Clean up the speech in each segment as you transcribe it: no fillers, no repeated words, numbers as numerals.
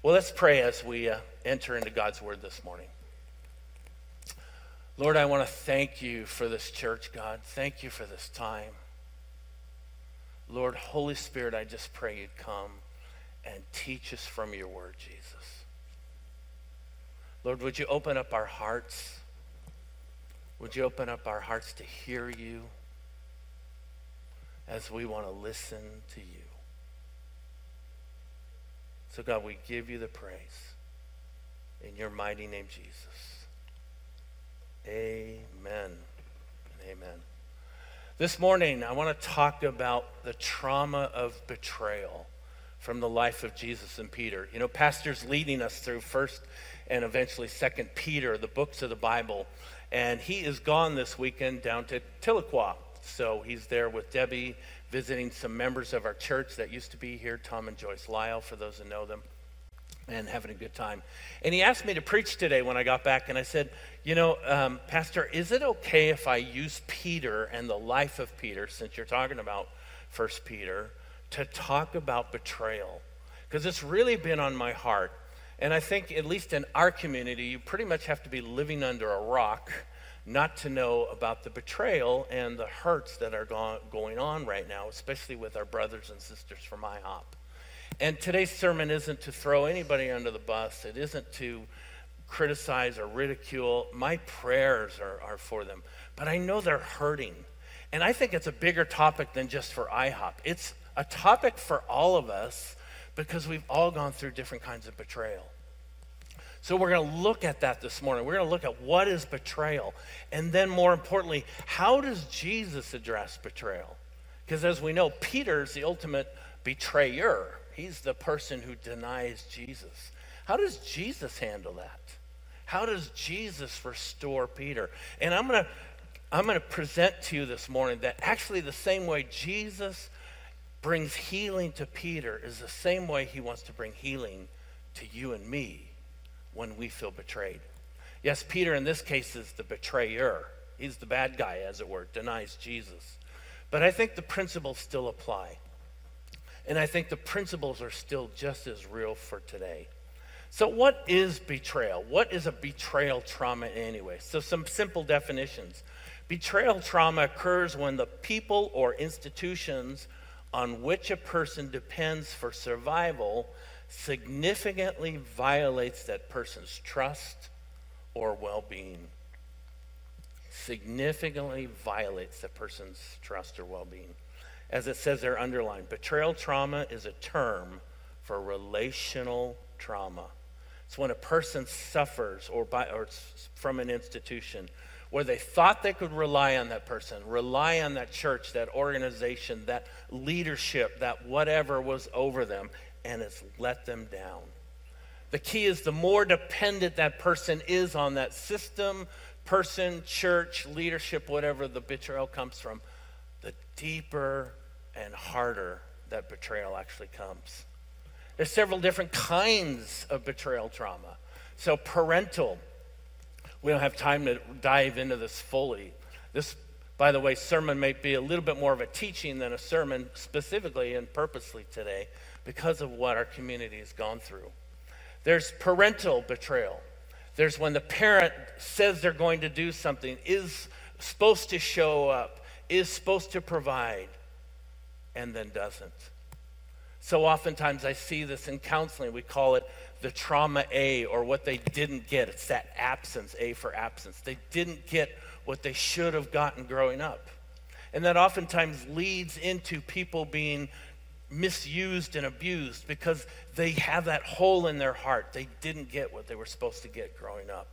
Well, let's pray as we enter into God's word this morning. Lord, I want to thank you for this church, God. Thank you for this time. Lord, Holy Spirit, I just pray you'd come and teach us from your word, Jesus. Lord, would you open up our hearts? Would you open up our hearts to hear you as we want to listen to you? So God, we give you the praise. In your mighty name, Jesus. Amen and amen. This morning, I want to talk about the trauma of betrayal from the life of Jesus and Peter. You know, Pastor's leading us through 1st and eventually 2nd Peter, the books of the Bible. And he is gone this weekend down to Tahlequah. So he's there with Debbie, visiting some members of our church that used to be here, Tom and Joyce Lyle, for those who know them, and having a good time. And he asked me to preach today when I got back, and I said, you know, Pastor, is it okay if I use Peter and the life of Peter, since you're talking about 1 Peter, to talk about betrayal? Because it's really been on my heart. And I think, at least in our community, you pretty much have to be living under a rock not to know about the betrayal and the hurts that are going on right now, especially with our brothers and sisters from IHOP. And today's sermon isn't to throw anybody under the bus. It isn't to criticize or ridicule. My prayers are for them. But I know they're hurting. And I think it's a bigger topic than just for IHOP. It's a topic for all of us because we've all gone through different kinds of betrayal. So we're going to look at that this morning. We're going to look at what is betrayal. And then more importantly, how does Jesus address betrayal? Because as we know, Peter's the ultimate betrayer. He's the person who denies Jesus. How does Jesus handle that? How does Jesus restore Peter? And I'm going to present to you this morning that actually the same way Jesus brings healing to Peter is the same way he wants to bring healing to you and me when we feel betrayed. Yes, Peter in this case is the betrayer. He's the bad guy, as it were, denies Jesus. But I think the principles still apply. And I think the principles are still just as real for today. So what is betrayal? What is a betrayal trauma anyway? So some simple definitions. Betrayal trauma occurs when the people or institutions on which a person depends for survival significantly violates that person's trust or well-being. Significantly violates the person's trust or well-being. As it says there underlined, betrayal trauma is a term for relational trauma. It's when a person suffers or from an institution where they thought they could rely on that person, rely on that church, that organization, that leadership, that whatever was over them, and it's let them down. The key is the more dependent that person is on that system, person, church, leadership, whatever the betrayal comes from, the deeper and harder that betrayal actually comes. There's several different kinds of betrayal trauma. So parental, we don't have time to dive into this fully. This, by the way, sermon may be a little bit more of a teaching than a sermon specifically and purposely today because of what our community has gone through. There's parental betrayal. There's when the parent says they're going to do something, is supposed to show up, is supposed to provide, and then doesn't. So oftentimes I see this in counseling. We call it the trauma A, or what they didn't get. It's that absence, A for absence. They didn't get what they should have gotten growing up. And that oftentimes leads into people being misused and abused because they have that hole in their heart. They didn't get what they were supposed to get growing up.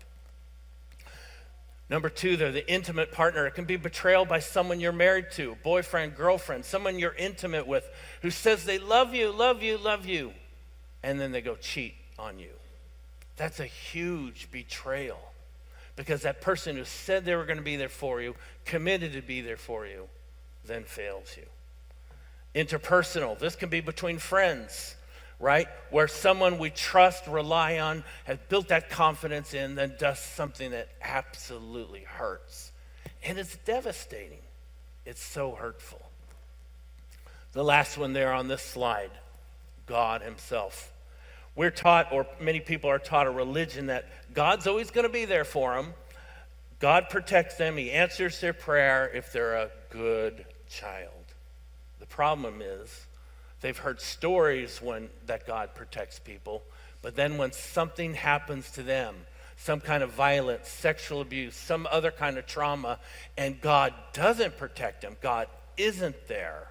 Number two, they're the intimate partner. It can be betrayal by someone you're married to, boyfriend, girlfriend, someone you're intimate with who says they love you, love you, love you, and then they go cheat on you. That's a huge betrayal because that person who said they were going to be there for you, committed to be there for you, then fails you. Interpersonal, this can be between friends, right? Where someone we trust, rely on, has built that confidence in, then does something that absolutely hurts. And it's devastating. It's so hurtful. The last one there on this slide, God himself. We're taught, or many people are taught, a religion that God's always going to be there for them. God protects them. He answers their prayer if they're a good child. The problem is they've heard stories that God protects people, but then when something happens to them, some kind of violence, sexual abuse, some other kind of trauma, and God doesn't protect them, God isn't there,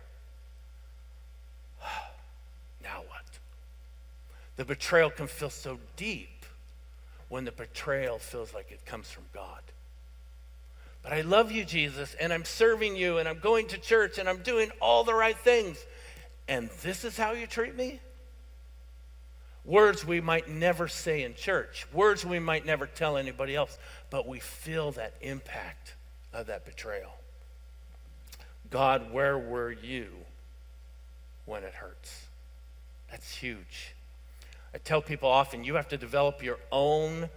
now what? The betrayal can feel so deep when the betrayal feels like it comes from God. But I love you, Jesus, and I'm serving you, and I'm going to church, and I'm doing all the right things. And this is how you treat me? Words we might never say in church, words we might never tell anybody else, but we feel that impact of that betrayal. God, where were you when it hurts? That's huge. I tell people often, you have to develop your own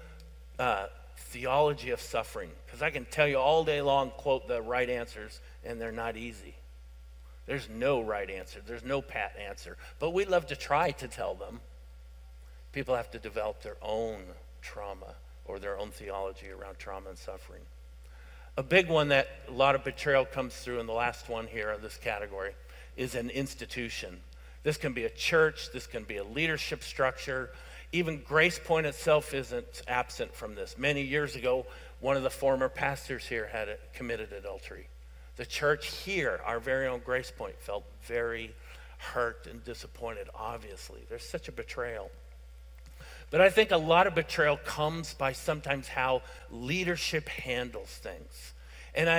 theology of suffering, because I can tell you all day long, quote the right answers, and they're not easy. There's no right answer. There's no pat answer. But we love to try to tell them. People have to develop their own trauma or their own theology around trauma and suffering. A big one that a lot of betrayal comes through, and the last one here of this category, is an institution. This can be a church. This can be a leadership structure. Even Grace Point itself isn't absent from this. Many years ago, one of the former pastors here had committed adultery. The church here, our very own Grace Point, felt very hurt and disappointed, obviously. There's such a betrayal. But I think a lot of betrayal comes by sometimes how leadership handles things. And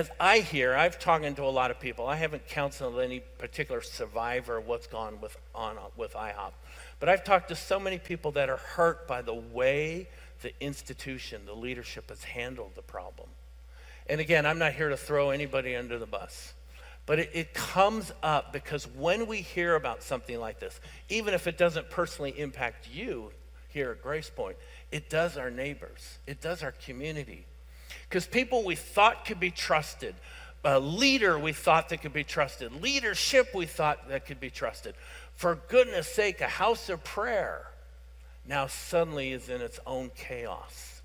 I've talked to a lot of people. I haven't counseled any particular survivor of what's gone with IHOP. But I've talked to so many people that are hurt by the way the institution, the leadership has handled the problem. And again, I'm not here to throw anybody under the bus. But it comes up because when we hear about something like this, even if it doesn't personally impact you here at Grace Point, it does our neighbors. It does our community. Because people we thought could be trusted, a leader we thought that could be trusted, leadership we thought that could be trusted, for goodness sake, a house of prayer now suddenly is in its own chaos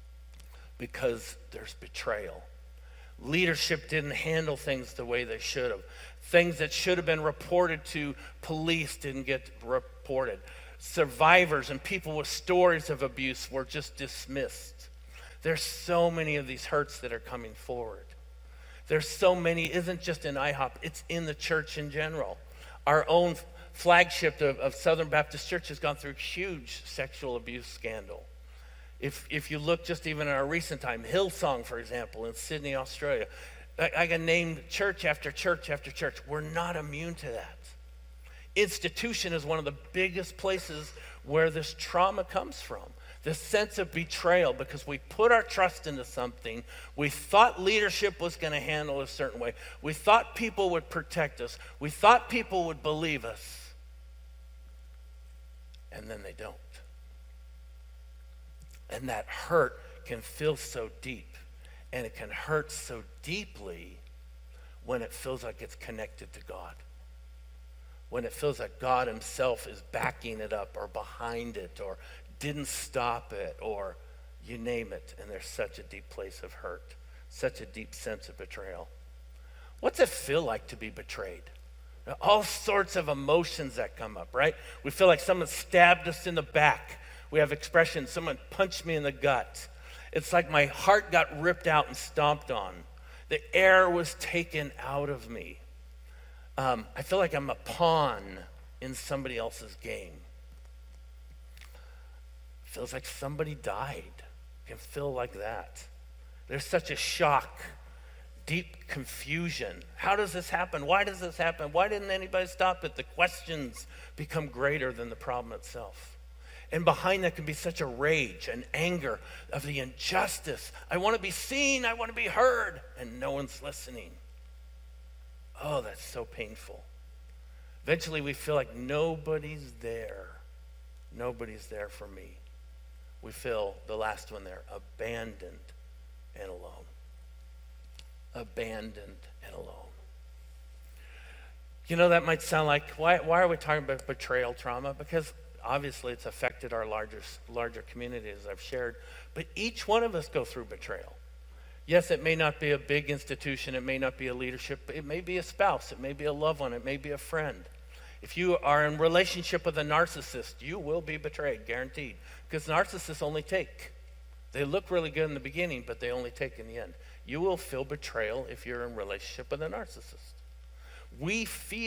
because there's betrayal. Leadership didn't handle things the way they should have. Things that should have been reported to police didn't get reported. Survivors and people with stories of abuse were just dismissed. There's so many of these hurts that are coming forward. There's so many, isn't just in IHOP, it's in the church in general. Our own flagship of Southern Baptist Church has gone through a huge sexual abuse scandal. If you look just even at our recent time, Hillsong, for example, in Sydney, Australia, I can name church after church after church. We're not immune to that. Institution is one of the biggest places where this trauma comes from. This sense of betrayal, because we put our trust into something. We thought leadership was going to handle a certain way. We thought people would protect us. We thought people would believe us. And then they don't. And that hurt can feel so deep. And it can hurt so deeply when it feels like it's connected to God. When it feels like God himself is backing it up or behind it or didn't stop it or you name it. And there's such a deep place of hurt, such a deep sense of betrayal. What's it feel like to be betrayed? All sorts of emotions that come up, right? We feel like someone stabbed us in the back. We have expressions, someone punched me in the gut. It's like my heart got ripped out and stomped on. The air was taken out of me. I feel like I'm a pawn in somebody else's game. Feels like somebody died. It can feel like that. There's such a shock, deep confusion. How does this happen? Why does this happen? Why didn't anybody stop it? The questions become greater than the problem itself. And behind that can be such a rage and anger of the injustice. I want to be seen, I want to be heard, and no one's listening. Oh, that's so painful. Eventually we feel like nobody's there. Nobody's there for me. We feel, the last one there, abandoned and alone. Abandoned and alone. You know, that might sound like, why are we talking about betrayal trauma? Because obviously it's affected our larger community, as I've shared. But each one of us go through betrayal. Yes, it may not be a big institution. It may not be a leadership. It may be a spouse. It may be a loved one. It may be a friend. If you are in relationship with a narcissist, you will be betrayed, guaranteed. Because narcissists only take. They look really good in the beginning, but they only take in the end. You will feel betrayal if you're in relationship with a narcissist. We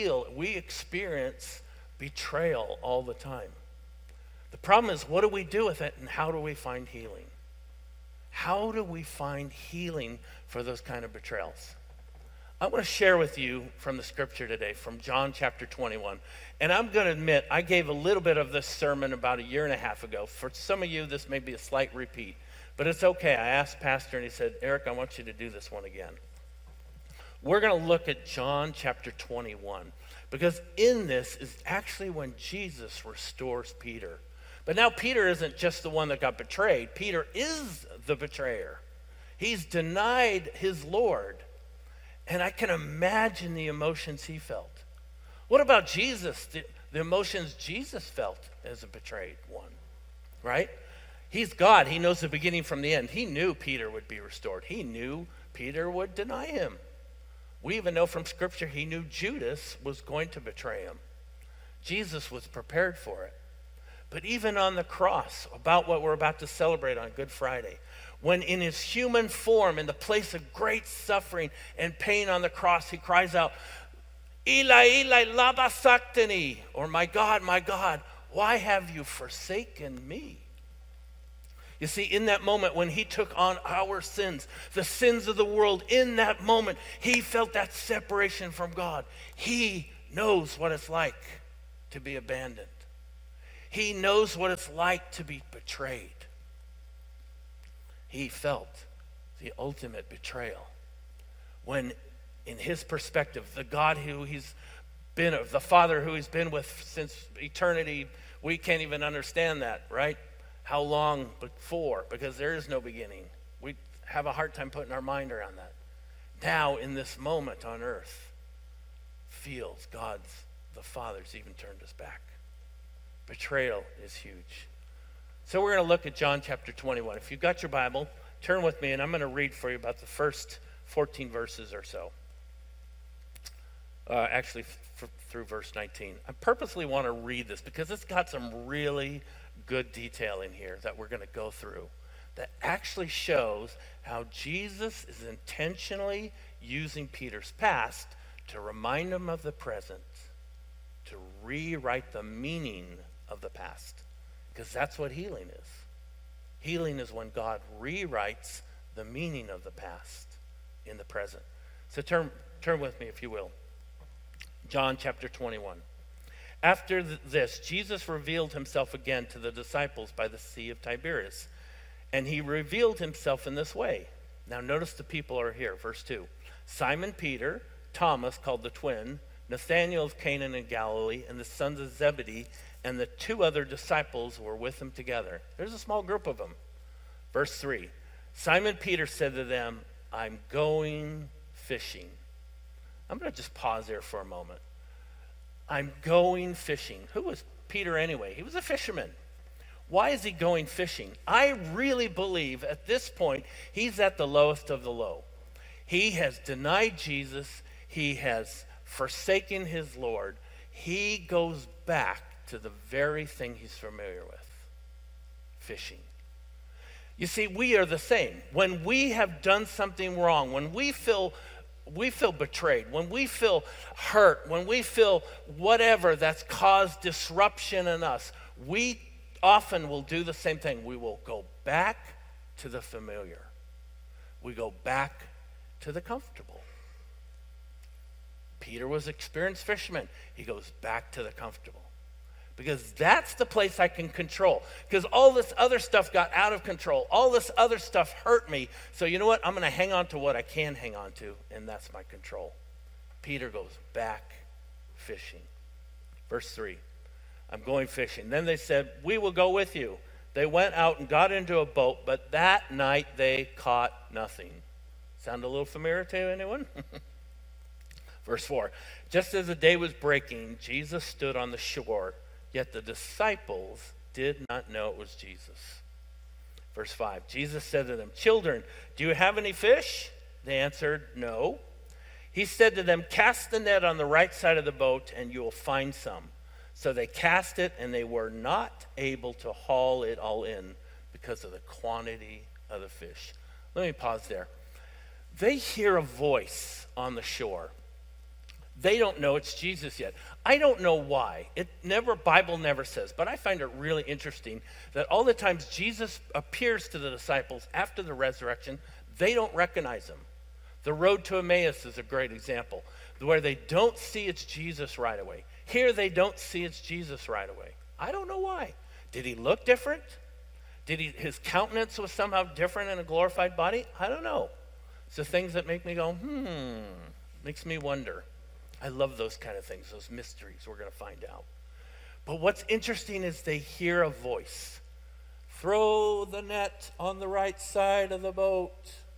experience betrayal all the time. The problem is, what do we do with it, and how do we find healing? How do we find healing for those kind of betrayals? I want to share with you from the scripture today, from John chapter 21. And I'm going to admit, I gave a little bit of this sermon about a year and a half ago. For some of you, this may be a slight repeat, but it's okay. I asked Pastor, and he said, Eric, I want you to do this one again. We're going to look at John chapter 21, because in this is actually when Jesus restores Peter. But now Peter isn't just the one that got betrayed. Peter is the betrayer. He's denied his Lord. And I can imagine the emotions he felt. What about Jesus? The emotions Jesus felt as a betrayed one, right? He's God. He knows the beginning from the end. He knew Peter would be restored. He knew Peter would deny him. We even know from Scripture he knew Judas was going to betray him. Jesus was prepared for it. But even on the cross, about what we're about to celebrate on Good Friday, when in his human form, in the place of great suffering and pain on the cross, he cries out, Eli, Eli, lama sabachthani, or my God, why have you forsaken me? You see, in that moment when he took on our sins, the sins of the world, in that moment, he felt that separation from God. He knows what it's like to be abandoned. He knows what it's like to be betrayed. He felt the ultimate betrayal when, in his perspective, the God who he's been, the Father who he's been with since eternity, we can't even understand that, right? How long before? Because there is no beginning. We have a hard time putting our mind around that. Now, in this moment on earth, feels God's, the Father's even turned his back. Betrayal is huge. So we're going to look at John chapter 21. If you've got your Bible, turn with me, and I'm going to read for you about the first 14 verses or so. Through verse 19. I purposely want to read this because it's got some really good detail in here that we're going to go through that actually shows how Jesus is intentionally using Peter's past to remind him of the present, to rewrite the meaning of the past. Because that's what healing is. Healing is when God rewrites the meaning of the past in the present. So turn with me, if you will. John chapter 21. After this, Jesus revealed himself again to the disciples by the Sea of Tiberias. And he revealed himself in this way. Now notice the people are here. Verse 2. Simon Peter, Thomas called the twin, Nathanael of Cana in Galilee, and the sons of Zebedee, and the two other disciples were with him together. There's a small group of them. Verse 3. Simon Peter said to them, I'm going fishing. I'm going to just pause there for a moment. I'm going fishing. Who was Peter anyway? He was a fisherman. Why is he going fishing? I really believe at this point he's at the lowest of the low. He has denied Jesus. He has forsaken his Lord. He goes back to the very thing he's familiar with, fishing. You see, we are the same. When we have done something wrong, when we feel betrayed, when we feel hurt, when we feel whatever that's caused disruption in us, we often will do the same thing. We will go back to the familiar. We go back to the comfortable. Peter was an experienced fisherman. He goes back to the comfortable. Because that's the place I can control. Because all this other stuff got out of control. All this other stuff hurt me. So you know what? I'm going to hang on to what I can hang on to, and that's my control. Peter goes back fishing. Verse 3. I'm going fishing. Then they said, we will go with you. They went out and got into a boat, but that night they caught nothing. Sound a little familiar to anyone? Verse 4. Just as the day was breaking, Jesus stood on the shore Yet the disciples did not know it was Jesus. Verse 5, Jesus said to them, "Children, do you have any fish?" They answered, "No." He said to them, "Cast the net on the right side of the boat, and you will find some." So they cast it, and they were not able to haul it all in because of the quantity of the fish. Let me pause there. They hear a voice on the shore. They don't know it's Jesus yet. I don't know why. Bible never says, but I find it really interesting that all the times Jesus appears to the disciples after the resurrection, they don't recognize him. The road to Emmaus is a great example, where they don't see it's Jesus right away. Here they don't see it's Jesus right away. I don't know why. Did he look different? His countenance was somehow different in a glorified body? I don't know. It's the things that make me go, makes me wonder. I love those kind of things, those mysteries we're going to find out. But what's interesting is they hear a voice. Throw the net on the right side of the boat.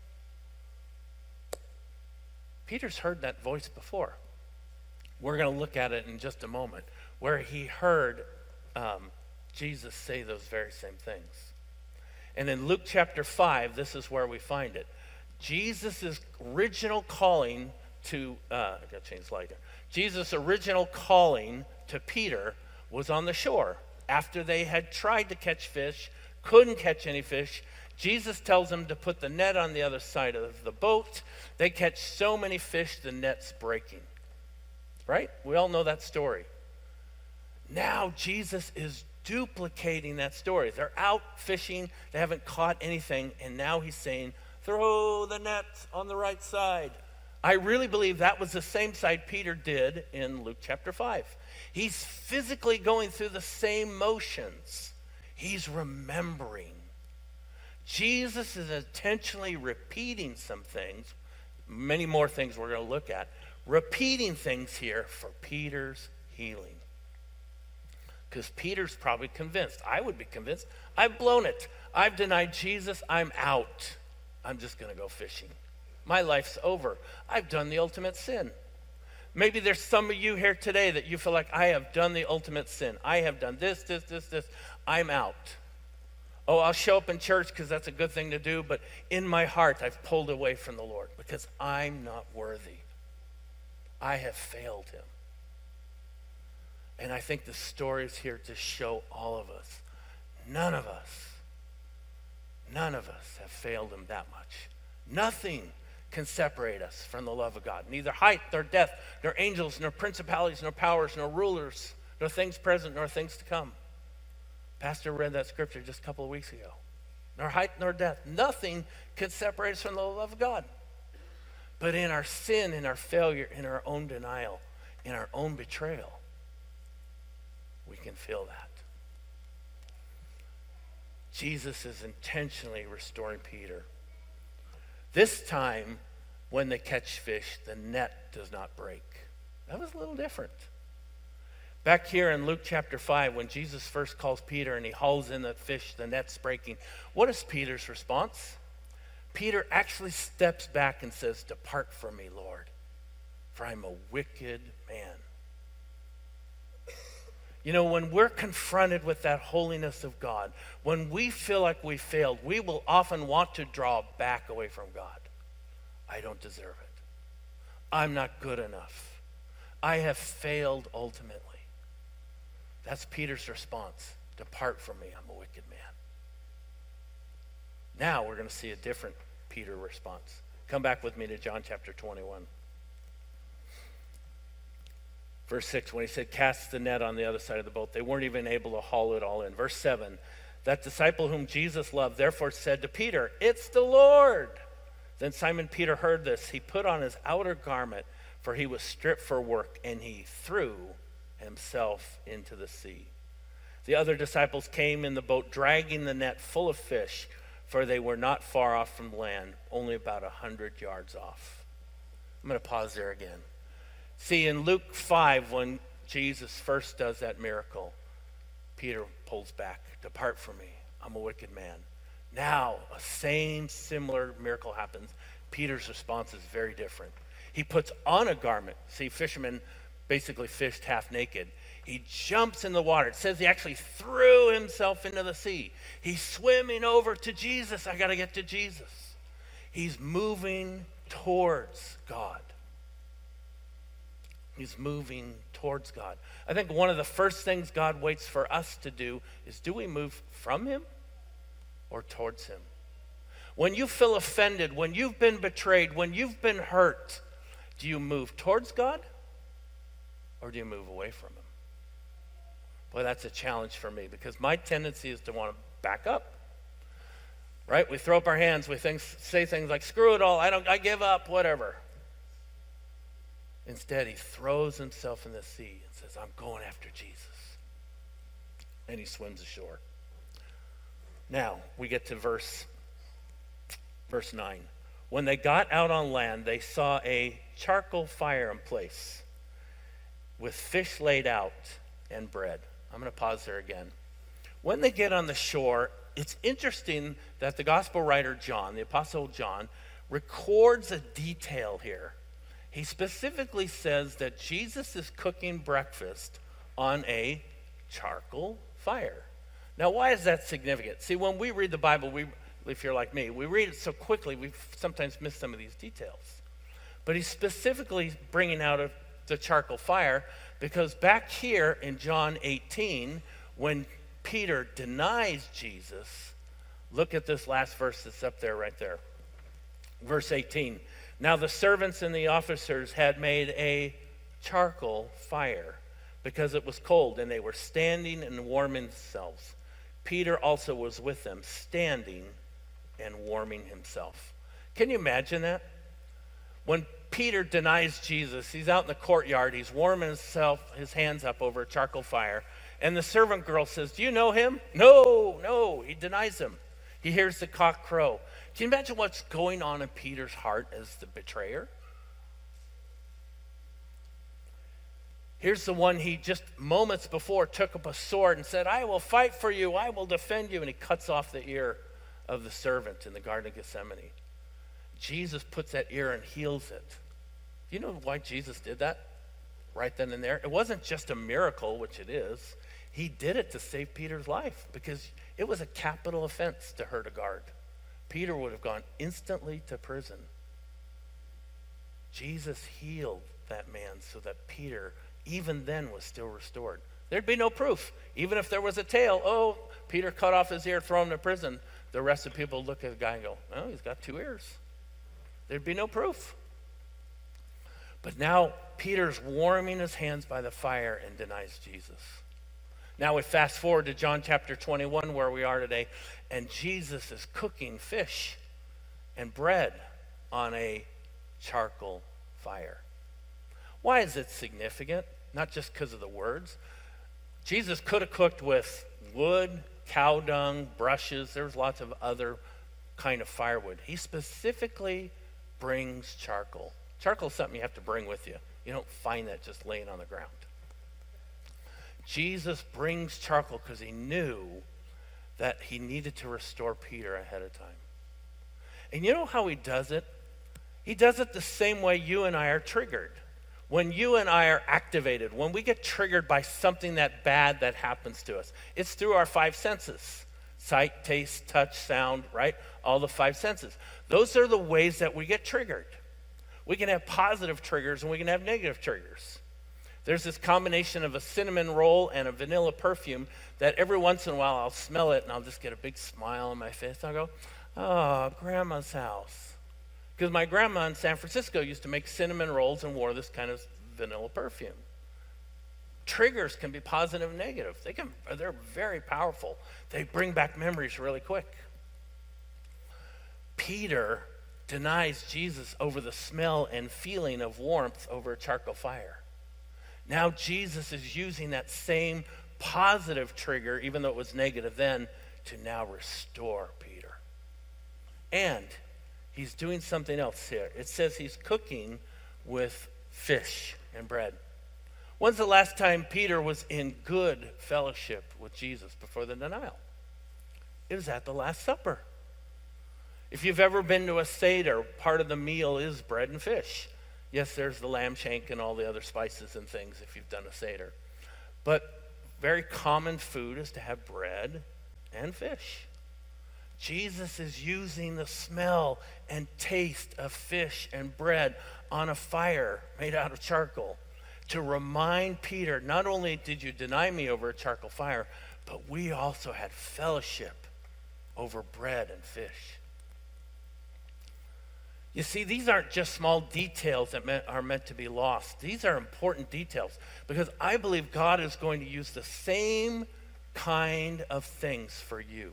Peter's heard that voice before. We're going to look at it in just a moment, where he heard Jesus say those very same things. And in Luke chapter 5, this is where we find it. Jesus' original calling to, I got to change the slide here. Jesus' original calling to Peter was on the shore. After they had tried to catch fish, couldn't catch any fish, Jesus tells them to put the net on the other side of the boat. They catch so many fish, the net's breaking. Right? We all know that story. Now Jesus is duplicating that story. They're out fishing, they haven't caught anything, and now he's saying, throw the net on the right side. I really believe that was the same side Peter did in Luke chapter 5. He's physically going through the same motions. He's remembering. Jesus is intentionally repeating some things, many more things we're going to look at, repeating things here for Peter's healing. Because Peter's probably convinced. I would be convinced. I've blown it. I've denied Jesus. I'm out. I'm just going to go fishing. My life's over. I've done the ultimate sin. Maybe there's some of you here today that you feel like, I have done the ultimate sin. I have done this. I'm out. Oh, I'll show up in church because that's a good thing to do, but in my heart, I've pulled away from the Lord because I'm not worthy. I have failed him. And I think the story is here to show all of us, none of us have failed him that much. Nothing can separate us from the love of God. Neither height, nor depth, nor angels, nor principalities, nor powers, nor rulers, nor things present, nor things to come. Pastor read that scripture just a couple of weeks ago. Nor height, nor depth. Nothing can separate us from the love of God. But in our sin, in our failure, in our own denial, in our own betrayal, we can feel that. Jesus is intentionally restoring Peter. This time, when they catch fish, the net does not break. That was a little different. Back here in Luke chapter 5, when Jesus first calls Peter and he hauls in the fish, the net's breaking, what is Peter's response? Peter actually steps back and says, "Depart from me, Lord, for I'm a wicked man." You know, when we're confronted with that holiness of God, when we feel like we failed, we will often want to draw back away from God. I don't deserve it. I'm not good enough. I have failed ultimately. That's Peter's response. Depart from me, I'm a wicked man. Now we're going to see a different Peter response. Come back with me to John chapter 21. Verse 6, when he said, cast the net on the other side of the boat, they weren't even able to haul it all in. Verse 7, that disciple whom Jesus loved therefore said to Peter, it's the Lord. Then Simon Peter heard this. He put on his outer garment, for he was stripped for work, and he threw himself into the sea. The other disciples came in the boat, dragging the net full of fish, for they were not far off from land, only about 100 yards off. I'm going to pause there again. See, in Luke 5, when Jesus first does that miracle, Peter pulls back. Depart from me. I'm a wicked man. Now, a similar miracle happens. Peter's response is very different. He puts on a garment. See, fishermen basically fished half naked. He jumps in the water. It says he actually threw himself into the sea. He's swimming over to Jesus. I got to get to Jesus. He's moving towards God. He's moving towards God. I think one of the first things God waits for us to do is, do we move from him or towards him? When you feel offended, when you've been betrayed, when you've been hurt, do you move towards God or do you move away from him? Boy, that's a challenge for me, because my tendency is to want to back up. Right? We throw up our hands, we say things like, screw it all, I give up, whatever. Instead, he throws himself in the sea and says, I'm going after Jesus. And he swims ashore. Now, we get to verse 9. When they got out on land, they saw a charcoal fire in place with fish laid out and bread. I'm going to pause there again. When they get on the shore, it's interesting that the gospel writer John, the apostle John, records a detail here. He specifically says that Jesus is cooking breakfast on a charcoal fire. Now, why is that significant? See, when we read the Bible, if you're like me, we read it so quickly, we sometimes miss some of these details. But he's specifically bringing out of the charcoal fire because back here in John 18, when Peter denies Jesus, look at this last verse that's up there, right there. Verse 18. Now the servants and the officers had made a charcoal fire because it was cold, and they were standing and warming themselves. Peter also was with them, standing and warming himself. Can you imagine that? When Peter denies Jesus, he's out in the courtyard, he's warming his hands up over a charcoal fire, and the servant girl says, do you know him? No, he denies him. He hears the cock crow. Can you imagine what's going on in Peter's heart as the betrayer? Here's the one he just moments before took up a sword and said, I will fight for you, I will defend you, and he cuts off the ear of the servant in the Garden of Gethsemane. Jesus puts that ear and heals it. Do you know why Jesus did that right then and there? It wasn't just a miracle, which it is. He did it to save Peter's life because it was a capital offense to hurt a guard. Peter would have gone instantly to prison. Jesus healed that man so that Peter, even then, was still restored. There'd be no proof. Even if there was a tale, oh, Peter cut off his ear, throw him to prison, the rest of people look at the guy and go, oh, he's got 2 ears. There'd be no proof. But now Peter's warming his hands by the fire and denies Jesus. Now we fast forward to John chapter 21 where we are today, and Jesus is cooking fish and bread on a charcoal fire. Why is it significant? Not just because of the words. Jesus could have cooked with wood, cow dung, brushes. There's lots of other kind of firewood. He specifically brings charcoal. Charcoal is something you have to bring with you. You don't find that just laying on the ground. Jesus brings charcoal because he knew that he needed to restore Peter ahead of time. And you know how he does it? He does it the same way you and I are triggered. When you and I are activated, when we get triggered by something that bad that happens to us, it's through our 5 senses. Sight, taste, touch, sound, right? All the 5 senses. Those are the ways that we get triggered. We can have positive triggers and we can have negative triggers. There's this combination of a cinnamon roll and a vanilla perfume that every once in a while I'll smell it and I'll just get a big smile on my face. I'll go, oh, Grandma's house. Because my grandma in San Francisco used to make cinnamon rolls and wore this kind of vanilla perfume. Triggers can be positive and negative. They're very powerful. They bring back memories really quick. Peter denies Jesus over the smell and feeling of warmth over a charcoal fire. Now Jesus is using that same positive trigger, even though it was negative then, to now restore Peter. And he's doing something else here. It says he's cooking with fish and bread. When's the last time Peter was in good fellowship with Jesus before the denial? It was at the Last Supper. If you've ever been to a Seder, part of the meal is bread and fish. Yes, there's the lamb shank and all the other spices and things if you've done a Seder. But very common food is to have bread and fish. Jesus is using the smell and taste of fish and bread on a fire made out of charcoal to remind Peter, not only did you deny me over a charcoal fire, but we also had fellowship over bread and fish. You see, these aren't just small details that are meant to be lost. These are important details because I believe God is going to use the same kind of things for you.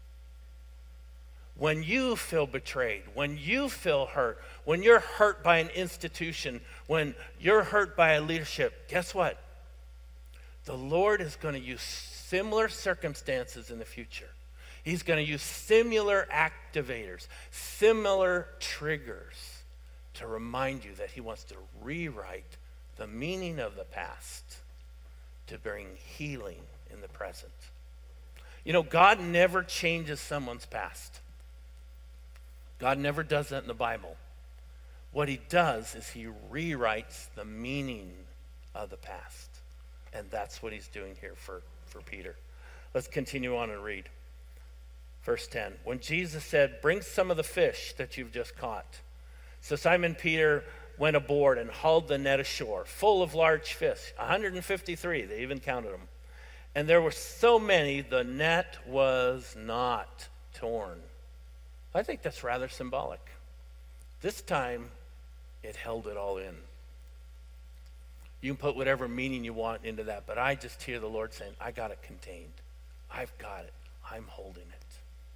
When you feel betrayed, when you feel hurt, when you're hurt by an institution, when you're hurt by a leadership, guess what? The Lord is going to use similar circumstances in the future. He's going to use similar activators, similar triggers to remind you that he wants to rewrite the meaning of the past to bring healing in the present. You know, God never changes someone's past. God never does that in the Bible. What he does is he rewrites the meaning of the past. And that's what he's doing here for Peter. Let's continue on and read. Verse 10, when Jesus said, bring some of the fish that you've just caught. So Simon Peter went aboard and hauled the net ashore, full of large fish, 153, they even counted them. And there were so many, the net was not torn. I think that's rather symbolic. This time, it held it all in. You can put whatever meaning you want into that, but I just hear the Lord saying, I got it contained. I've got it. I'm holding it.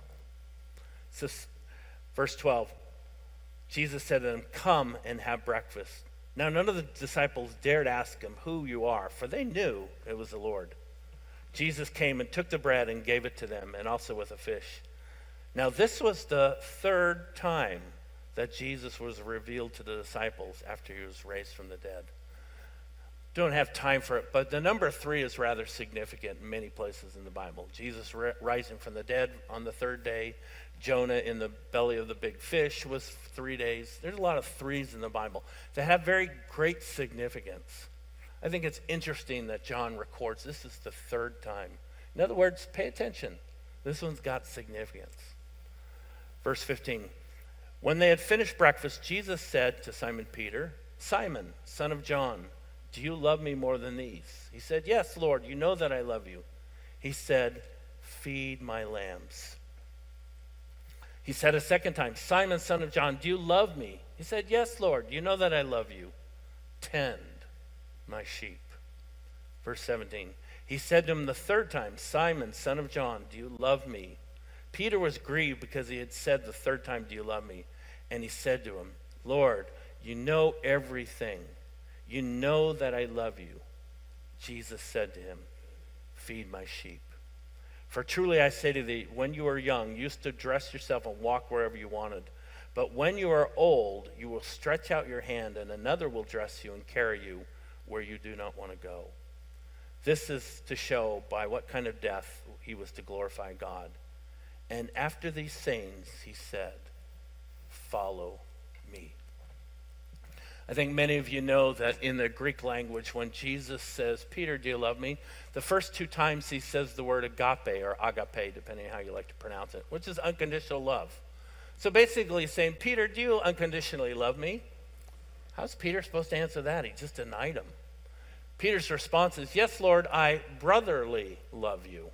So, verse 12, Jesus said to them, come and have breakfast. Now, none of the disciples dared ask him who you are, for they knew it was the Lord. Jesus came and took the bread and gave it to them, and also with a fish. Now, this was the third time that Jesus was revealed to the disciples after he was raised from the dead. Don't have time for it, but the number 3 is rather significant in many places in the Bible. Jesus rising from the dead on the third day. Jonah in the belly of the big fish was 3 days. There's a lot of 3s in the Bible that have very great significance. I think it's interesting that John records this is the third time. In other words, pay attention. This one's got significance. Verse 15, when they had finished breakfast, Jesus said to Simon Peter, Simon, son of John, do you love me more than these? He said, yes, Lord, you know that I love you. He said, feed my lambs. He said a second time, Simon, son of John, do you love me? He said, yes, Lord, you know that I love you. Tend my sheep. Verse 17, he said to him the third time, Simon, son of John, do you love me? Peter was grieved because he had said the third time, do you love me? And he said to him, Lord, you know everything. You know that I love you. Jesus said to him, feed my sheep. For truly I say to thee, when you were young, you used to dress yourself and walk wherever you wanted. But when you are old, you will stretch out your hand, and another will dress you and carry you where you do not want to go. This is to show by what kind of death he was to glorify God. And after these sayings, he said, follow me. I think many of you know that in the Greek language, when Jesus says, Peter, do you love me? The first 2 times he says the word agape or agape, depending on how you like to pronounce it, which is unconditional love. So basically he's saying, Peter, do you unconditionally love me? How's Peter supposed to answer that? He just denied him. Peter's response is, yes, Lord, I brotherly love you.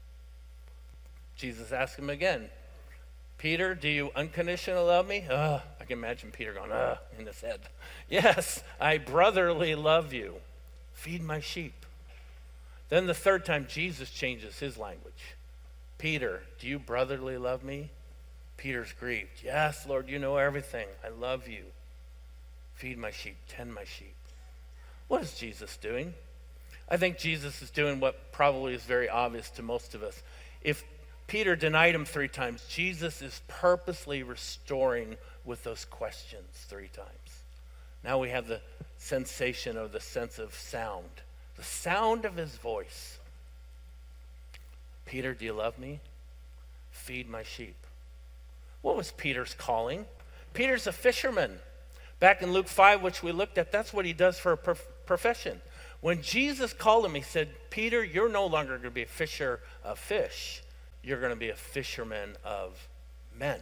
Jesus asked him again, Peter, do you unconditionally love me? I can imagine Peter going, in his head. Yes, I brotherly love you. Feed my sheep. Then the third time, Jesus changes his language. Peter, do you brotherly love me? Peter's grieved. Yes, Lord, you know everything. I love you. Feed my sheep, tend my sheep. What is Jesus doing? I think Jesus is doing what probably is very obvious to most of us. If Peter denied him 3 times, Jesus is purposely restoring with those questions 3 times. Now we have the sensation or the sense of sound. The sound of his voice. Peter, do you love me? Feed my sheep. What was Peter's calling? Peter's a fisherman. Back in Luke 5, which we looked at, that's what he does for a profession. When Jesus called him, he said, Peter, you're no longer going to be a fisher of fish. You're going to be a fisherman of men.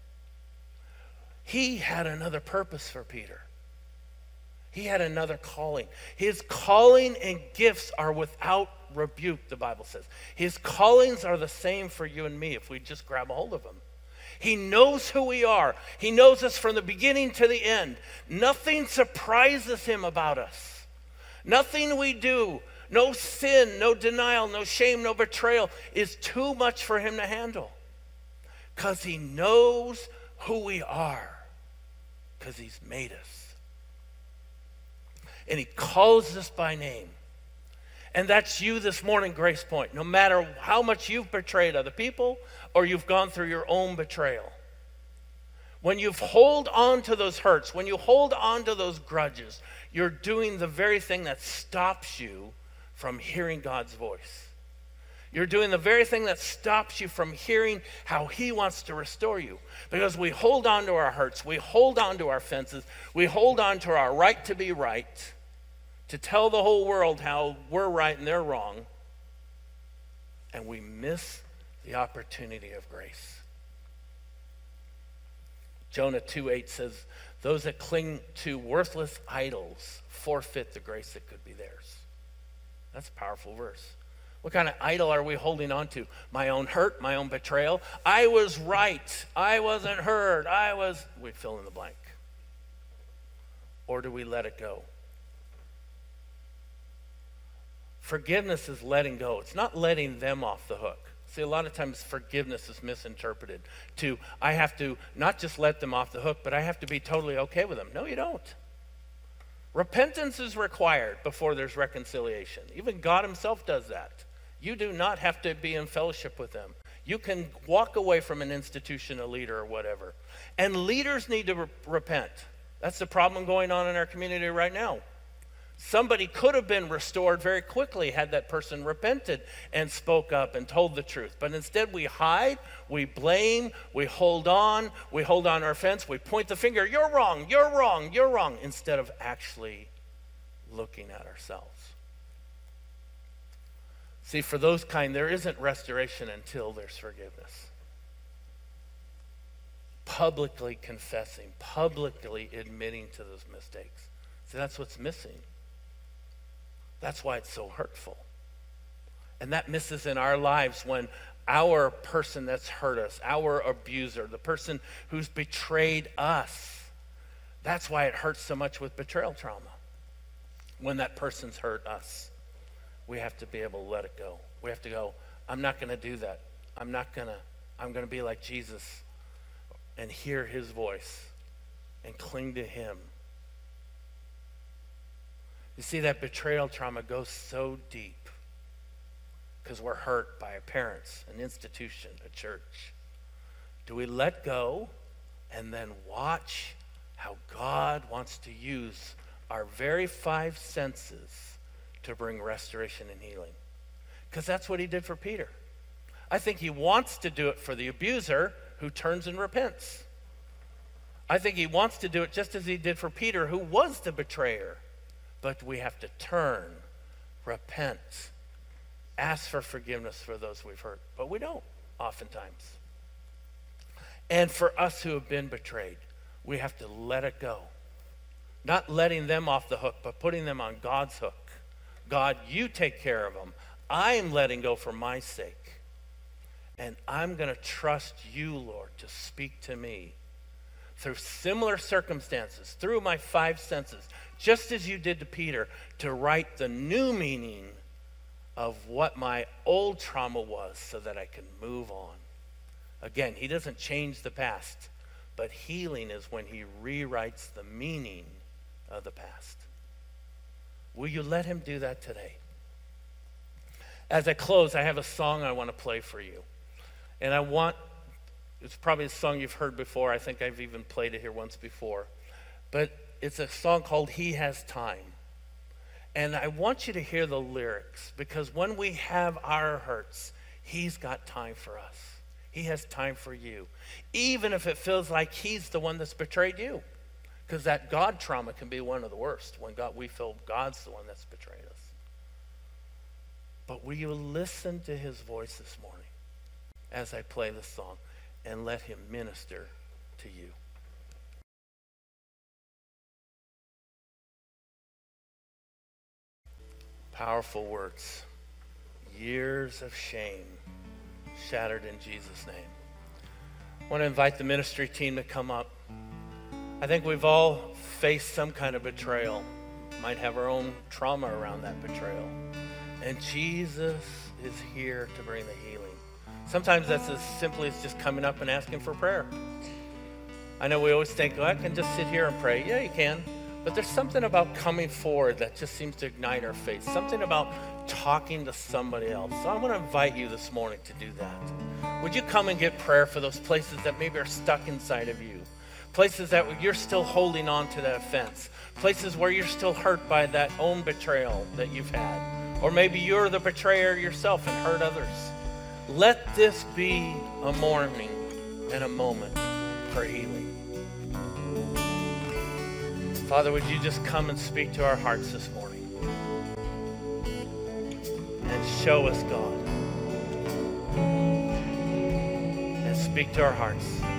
He had another purpose for Peter. He had another calling. His calling and gifts are without rebuke, the Bible says. His callings are the same for you and me if we just grab a hold of them. He knows who we are. He knows us from the beginning to the end. Nothing surprises him about us. Nothing we do, no sin, no denial, no shame, no betrayal is too much for him to handle. Because he knows who we are. Because he's made us. And he calls us by name. And that's you this morning, Grace Point. No matter how much you've betrayed other people or you've gone through your own betrayal. When you hold on to those hurts, when you hold on to those grudges, you're doing the very thing that stops you from hearing God's voice. You're doing the very thing that stops you from hearing how he wants to restore you. Because we hold on to our hurts, we hold on to our fences, we hold on to our right to be right, to tell the whole world how we're right and they're wrong, and we miss the opportunity of grace. Jonah 2:8 says, those that cling to worthless idols forfeit the grace that could be theirs. That's a powerful verse. What kind of idol are we holding on to? My own hurt, my own betrayal. I was right. I wasn't heard. We fill in the blank. Or do we let it go? Forgiveness is letting go. It's not letting them off the hook. See, a lot of times forgiveness is misinterpreted to, I have to not just let them off the hook, but I have to be totally okay with them. No, you don't. Repentance is required before there's reconciliation. Even God himself does that. You do not have to be in fellowship with them. You can walk away from an institution, a leader, or whatever. And leaders need to repent. That's the problem going on in our community right now. Somebody could have been restored very quickly had that person repented and spoke up and told the truth. But instead we hide, we blame, we hold on our fence, we point the finger, you're wrong, you're wrong, you're wrong, instead of actually looking at ourselves. See, for those kind, there isn't restoration until there's forgiveness. Publicly confessing, publicly admitting to those mistakes. See, that's what's missing. That's why it's so hurtful. And that misses in our lives when our person that's hurt us, our abuser, the person who's betrayed us, that's why it hurts so much with betrayal trauma. When that person's hurt us, we have to be able to let it go. We have to go, I'm not going to do that. I'm going to be like Jesus and hear his voice and cling to him. You see, that betrayal trauma goes so deep because we're hurt by our parents, an institution, a church. Do we let go and then watch how God wants to use our very five senses to bring restoration and healing? Because that's what he did for Peter. I think he wants to do it for the abuser who turns and repents. I think he wants to do it just as he did for Peter, who was the betrayer. But we have to turn, repent, ask for forgiveness for those we've hurt. But we don't, oftentimes. And for us who have been betrayed, we have to let it go. Not letting them off the hook, but putting them on God's hook. God, you take care of them. I'm letting go for my sake. And I'm going to trust you, Lord, to speak to me through similar circumstances, through my five senses, just as you did to Peter, to write the new meaning of what my old trauma was so that I can move on. Again, he doesn't change the past, but healing is when he rewrites the meaning of the past. Will you let him do that today? As I close, I have a song I want to play for you. And it's probably a song you've heard before. I think I've even played it here once before. But it's a song called He Has Time. And I want you to hear the lyrics, because when we have our hurts, he's got time for us. He has time for you. Even if it feels like he's the one that's betrayed you. Because that God trauma can be one of the worst, when we feel God's the one that's betrayed us. But will you listen to his voice this morning as I play this song and let him minister to you? Powerful words. Years of shame shattered in Jesus' name. I want to invite the ministry team to come up. I think we've all faced some kind of betrayal. Might have our own trauma around that betrayal. And Jesus is here to bring the healing. Sometimes that's as simply as just coming up and asking for prayer. I know we always think, I can just sit here and pray. Yeah, you can. But there's something about coming forward that just seems to ignite our faith. Something about talking to somebody else. So I want to invite you this morning to do that. Would you come and get prayer for those places that maybe are stuck inside of you? Places that you're still holding on to that offense. Places where you're still hurt by that own betrayal that you've had. Or maybe you're the betrayer yourself and hurt others. Let this be a morning and a moment for healing. Father, would you just come and speak to our hearts this morning? And show us, God. And speak to our hearts.